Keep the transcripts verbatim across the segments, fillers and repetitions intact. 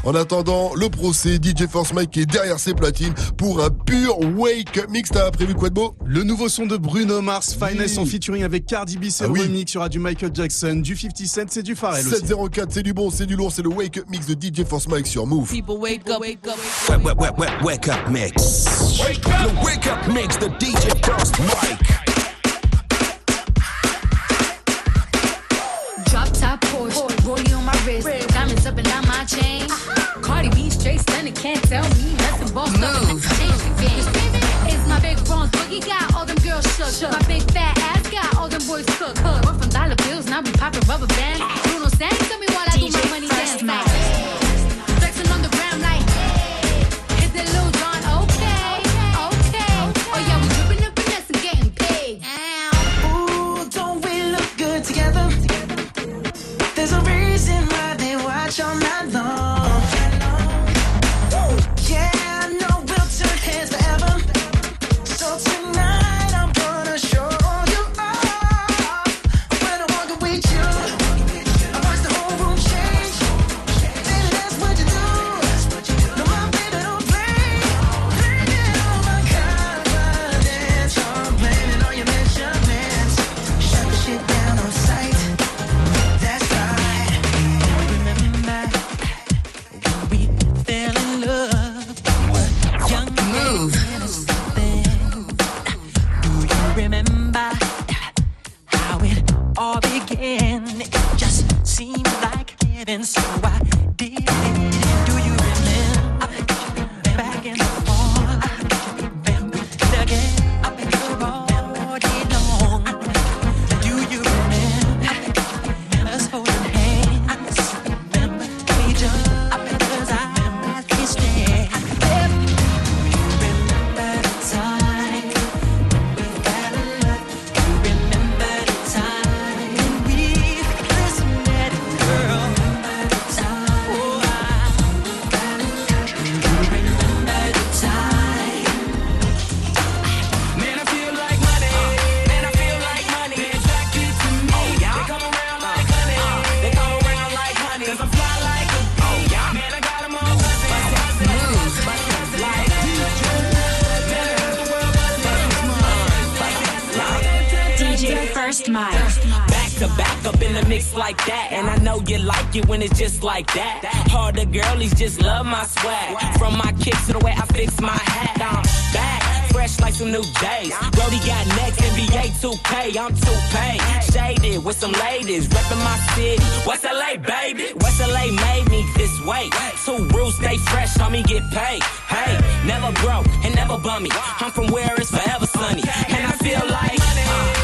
En attendant, le procès, D J Force Mike est derrière ses platines pour un pur wake-up mix. T'as prévu quoi de beau? Le nouveau son de Bruno Mars, Finest, oui. En featuring avec Cardi B, c'est ah, le oui. remix. Il y aura du Michael Jackson, du cinquante Cent, c'est du Pharrell aussi. sept zéro quatre, c'est du bon, c'est du lourd, c'est le wake-up mix de D J Force Mike sur Move. People wake up, wake up, wake up, wake, wake, wake up mix. Wake up. The wake-up mix de D J Force Mike. Drop top Porsche, rollie on my wrist, diamonds up and down my chain. Cardi B straight stunning, can't tell me nothing. Boss Move. It's my big bronze boogie got all them girls shook. My big fat ass got all them boys cooked. We're from dollar bills, now we poppin' rubber bands. Bruno sang to me while I do my money dance. Like, flexing on the ground like, hit that Lil Jon, okay, okay. Oh yeah, we drippin' up finesse and getting paid. Ooh, don't we look good together? There's a reason why they watch all night long. Yeah, I know we'll turn heads forever. So tonight I'm gonna show you all. When I walk with you, I watch the whole room change. Baby, that's what you do. No, my baby don't play. Blaming all my confidence. I'm blaming all your measurements. Shut the shit down on sight. That's right. Remember when we fell in love? Move. Do you remember how it all began? It just seemed like heaven, so I did it. Do you remember back in the fall? Again, up in the all day long. Do you remember us holding hands? Remember each other's eyes kissing? Back to back up in the mix like that. And I know you like it when it's just like that. Harder girlies just love my swag. From my kicks to the way I fix my hat. I'm back, fresh like some new days. Brody got next, N B A two K, I'm two paid. Shaded with some ladies, reppin' my city. West L A, baby? West L A made me this way. Two rules, stay fresh, homie, get paid. Hey, never broke and never bummy. I'm from where it's forever sunny. And I feel like uh,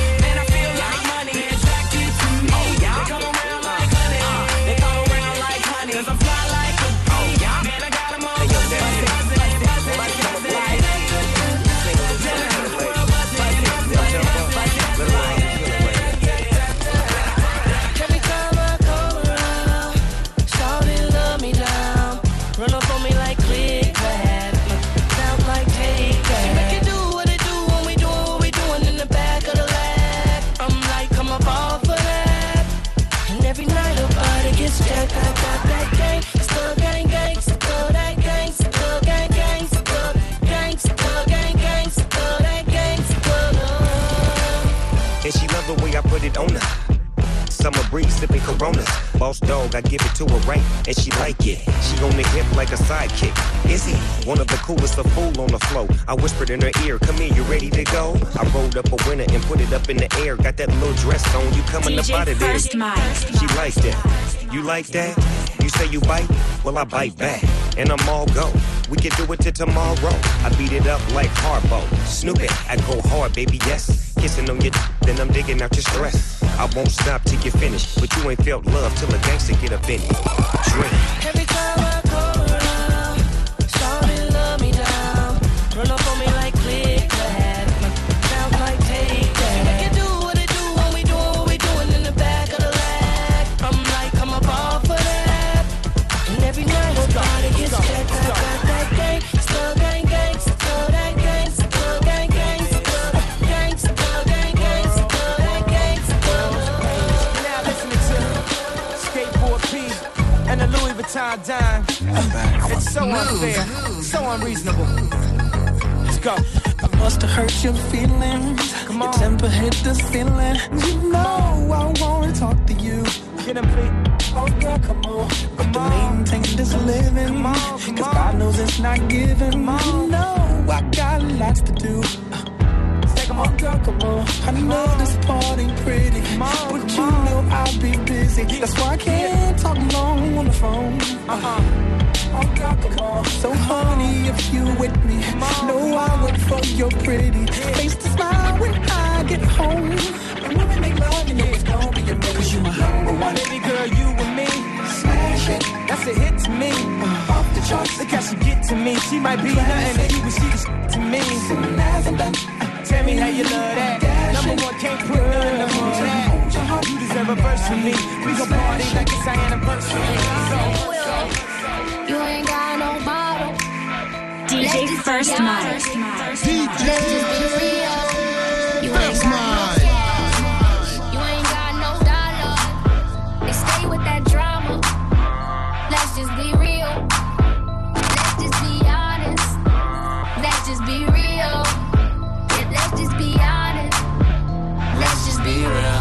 on her. Summer breeze sipping Coronas. Boss dog, I give it to her right, and she like it. She on the hip like a sidekick. Is he one of the coolest, a fool on the flow? I whispered in her ear, come here, you ready to go? I rolled up a winner and put it up in the air. Got that little dress on, you coming up out of there. She like that. You like that? You say you bite? Well, I bite back. And I'm all go. We can do it till tomorrow. I beat it up like Harpo. Snoop it, I go hard, baby, yes. Kissing on your d- then I'm digging out your stress. I won't stop till you finish. But you ain't felt love till a gangster get up in it. Drink. Every time I come around, shawty love me down. Run up on me like click clack. Sounds like take that. Make it do what it do when we do what we doing in the back of the lag. I'm like, I'm a ball for that. And every night her body gets checked. I got that gang, still gang gang, still that gang, still gang gang, still that gang, still gang gang, still that gang, still. Now listening to Skateboard P and the Louis Vuitton dime. It's so unfair, so unreasonable. Let's go. I must have hurt your feelings. Come on. Your temper hit the ceiling. You know I wanna talk to you. Get him, please. Oh girl, come on. But to maintain this living, Come on, come cause on. God knows it's not given. Come on. You know I got lots to do. Take him Oh on. girl, come on. I know this part ain't pretty, Come on, but come you on. know I'll be busy. That's why I can't talk long on the phone. Uh-huh. Oh girl, come on. So honey, if you with me, know I would for your pretty face to smile when I get home. And when we make love, you know it's gonna be amazing. Cause you my number one. Baby girl, you and me. Smash it. That's a hit to me. Uh, off the charts. Look how she get to me. She might be nothing to you, but she the to me. Nothing done. Tell me how you love that. Number one, can't put none of that. You deserve a verse from me. We gon' party like it's our anniversary. So, You ain't got no bottle. D J First Mike. D J Let's just be real. You ain't First got no Mike. cash. You ain't got no dollar. They stay with that drama. Let's just be real. Let's just be honest. Let's just be real. Yeah, let's just be honest. Let's just be real.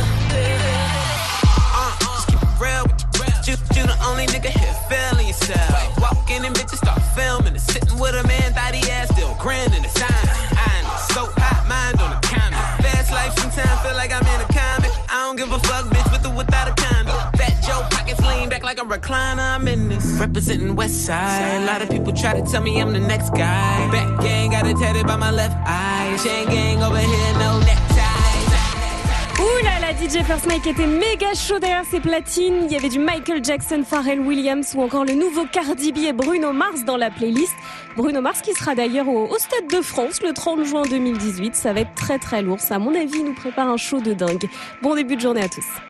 Uh, just keep it real with you. You, you the only nigga here feeling yourself. Walking in bitches start filming and sitting with a man, thought he ass still grinning the sign. I know, so hot, mind on the counter. Fast life sometimes feel like I'm in a comic. I don't give a fuck, bitch, with or without a condo. Fat Joe pockets lean back like a recliner. I'm in this representing West Side. A lot of people try to tell me I'm the next guy. Back gang got it tatted by my left eye. Chain gang over here, no neckties. Ouh là là, D J First Mike était méga chaud derrière ses platines. Il y avait du Michael Jackson, Pharrell Williams ou encore le nouveau Cardi B et Bruno Mars dans la playlist. Bruno Mars qui sera d'ailleurs au, au Stade de France le trente juin deux mille dix-huit. Ça va être très très lourd. Ça, à mon avis, nous prépare un show de dingue. Bon début de journée à tous.